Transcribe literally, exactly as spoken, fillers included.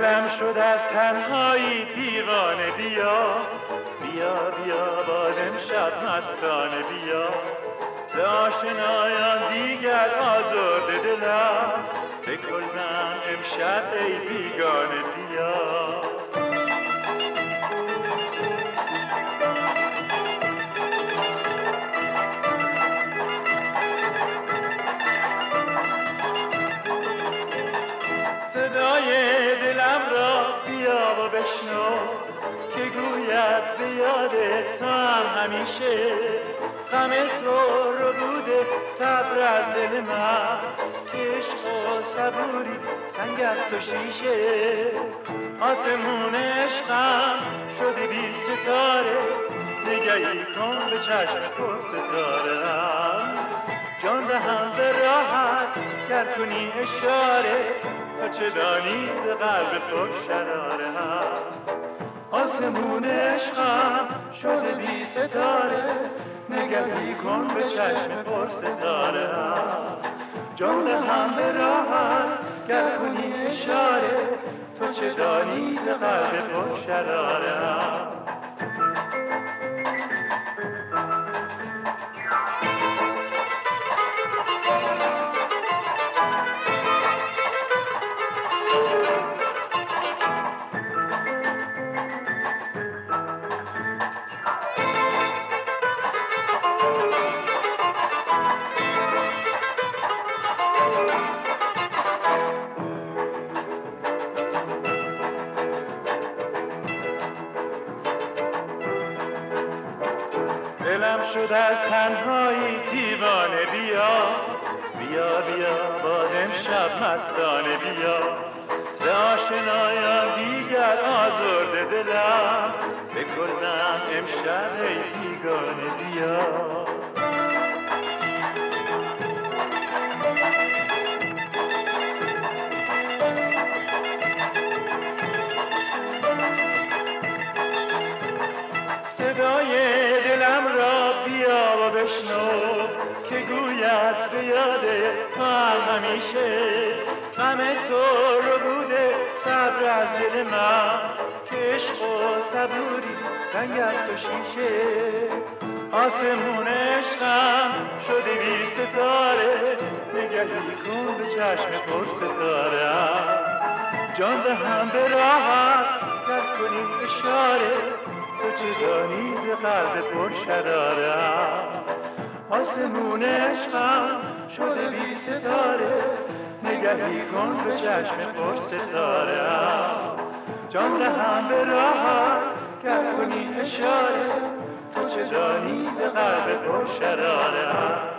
دلم شد از تنهایی دیوانه، بیا بیا بیا باز امشب مستانه، بیا ز آشنایان دیگر آزرده دلم، بگل من امشب ای بیگانه، بیا صدای دلم را بیا و بشنو که گوید به یاد تو هم همیشه، غم تو رو بوده صبر از دل من، عشق و صبوری سنگ است و شیشه، آسمون عشقم شده بی ستاره، نگهی کن به چشم پر ستاره هم، جان دهم به راحت گر کنی اشاره، تو چه دانی ز قلب پر شراره هم، آسمون عشقم شده بی ستاره، نگهی کن به چشم پر ستاره هم، جان دهم به راحت گر کنی اشاره، تو چه دانی ز قلب پر شراره هم. دلم شد از تنهایی دیوانه، بیا بیا بیا باز امشب مستانه، بیا ز آشنایان دیگر آزرده دلم، بگل من امشب ای بیگانه، بیا صدای دلم را بیا و بشنو که گوید به یاد تو هم همیشه، غم تو رو بوده صبر از دل من، که عشق و صبوری سنگ است و شیشه، آسمون عشقم شده بی ستاره، نگهی کن به چشم پر ستاره هم، جان دهم به راحت گر کنی اشاره، تو چه دانی ز قلب پر شراره هم، آسمون عشقم شده بی ستاره، نگهی کن به چشم پر ستاره هم، جان دهم به راحت گر کنی اشاره، تو چه دانی ز قلب پر شراره هم.